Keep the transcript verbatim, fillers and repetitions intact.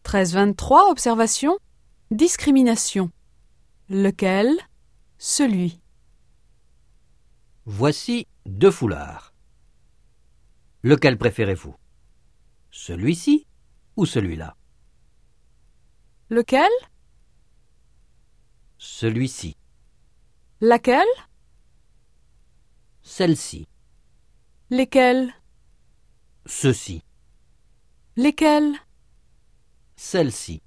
treize vingt-trois, observation. Discrimination. Lequel? Celui. Voici deux foulards. Lequel préférez-vous? Celui-ci ou celui-là? Lequel? Celui-ci. Laquelle? Celle-ci. Lesquels? Ceux-ci. Lesquels? Celle-ci.